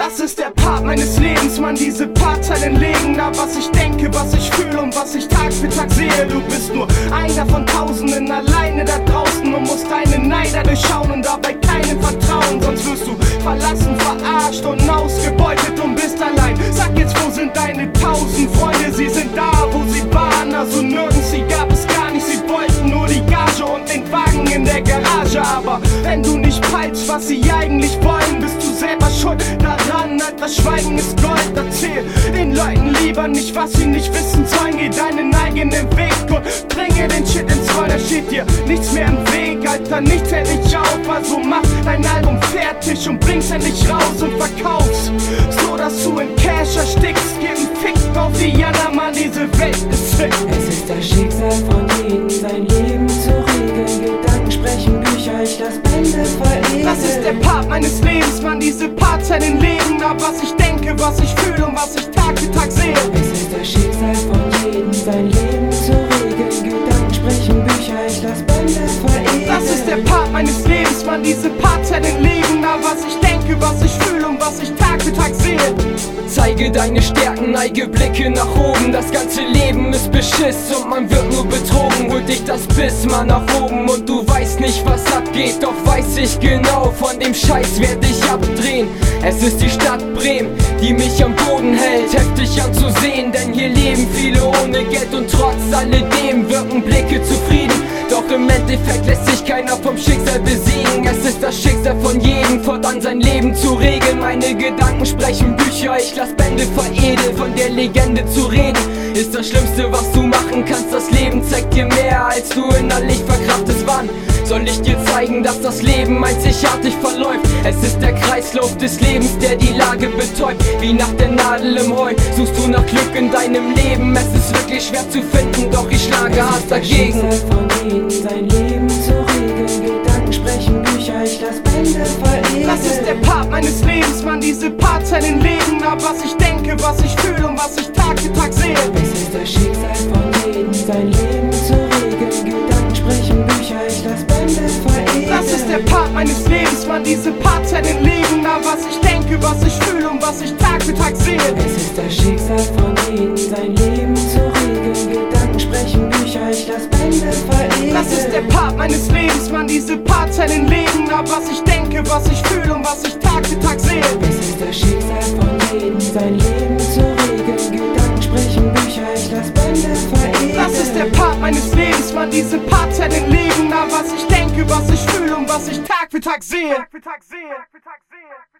Das ist der Part meines Lebens, Mann, diese Partzeilen legen da, was ich denke, was ich fühle und was ich Tag für Tag sehe. Du bist nur einer von Tausenden, alleine da draußen und musst deine Neider durchschauen und dabei keinem vertrauen. Sonst wirst du verlassen, verarscht und ausgebeutet und bist allein. Sag jetzt, wo sind deine 1000 Freunde? Sie sind da, wo sie waren, also nirgends, sie gab es gar nicht. Sie wollten nur die Gage und den Wagen in der Garage. Aber wenn du nicht peilst, was sie eigentlich wollen, bist du selber schuld daran, Alter, Schweigen ist Gold. Erzähl den Leuten lieber nicht, was sie nicht wissen sollen. Geh deinen eigenen Weg und bringe den Shit ins Rollen. Da steht dir nichts mehr im Weg, Alter, nichts hält dich auf. Also mach dein Album fertig und bring's endlich raus und verkauf's, so dass du in Cash erstickst. Gib einen Fick auf die Jana, Mann, diese Welt ist fick. Es ist das Schicksal von jedem, sein Leben zu regeln. Gedanken sprechen Bücher, ich lass Bände veredeln. Das ist der Part meines Lebens, Mann, diese Partzeilen legen ab, was ich denke, was ich fühle und was ich Tag für Tag sehe. Es ist das Schicksal von jedem, sein Leben zu regeln. Gedanken sprechen Bücher, ich lass Bände veredeln. Das ist der Part meines Lebens, Mann, diese Partzeilen legen ab, was ich denke, was ich fühle und was ich Tag für Tag sehe. Zeige deine Stärken, neige Blicke nach oben. Das ganze Leben ist Beschiss und man wird nur betrogen. Holt dich das Biss mal nach oben und du weißt nicht, was abgeht. Doch weiß ich genau, von dem Scheiß werd ich abdrehen. Es ist die Stadt Bremen, die mich am Boden hält. Heftig anzusehen, denn hier leben viele ohne Geld. Und trotz alledem wirken Blicke zufrieden. Doch im Endeffekt lässt sich keiner vom Schicksal besiegen. Es ist das Schicksal von jedem, fortan sein Leben zu regeln. Meine Gedanken sprechen Bücher, ich lass Bände veredeln. Von der Legende zu reden, ist das Schlimmste, was du machen kannst. Das Leben zeigt dir mehr, als du innerlich verkraftest. Wann soll ich dir zeigen, dass das Leben einzigartig verläuft? Es ist der Kreislauf des Lebens, der die Lage betäubt. Wie nach der Nadel im Heu suchst du nach Glück in deinem Leben. Es ist wirklich schwer zu finden, doch ich schlage hart dagegen. Es ist das Schicksal von jedem, sein Leben zu regeln. Gedanken sprechen Bücher, ich lass Bände veredeln. Das ist der Part meines Lebens, Mann, diese Partzeilen legen ab, was ich denke, was ich fühle und was ich Tag für Tag sehe. Es ist das Schicksal von jedem, sein Leben zu regeln. Gedanken sprechen Bücher, ich lass Bände veredeln. Das ist der Part meines Lebens, Mann, diese Partzeilen legen ab, was ich denke, was ich fühle und was ich Tag für Tag sehe. Es ist das Schicksal von jedem, sein Leben zu regeln. Gedanken sprechen Bücher, ich lass Bände veredeln. Das ist der Part meines Lebens, Mann, diese Partzeilen legen ab, was ich denke, was ich fühle und was ich Tag für Tag sehe. Es ist das Schicksal von jedem, sein Leben zu regeln. Gedanken sprechen Bücher, ich lass Bände veredeln. Das ist der Part meines Lebens, Mann, diese Partzeilen legen ab, was ich denke, was ich fühle und was ich Tag für Tag sehe.